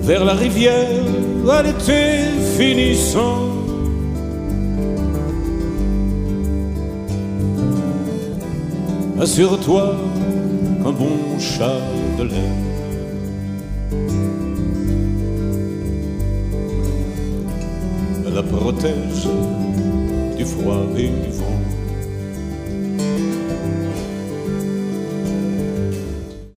vers la rivière à l'été finissant. Assure-toi qu'un bon chat de laine la protège du froid et du vent.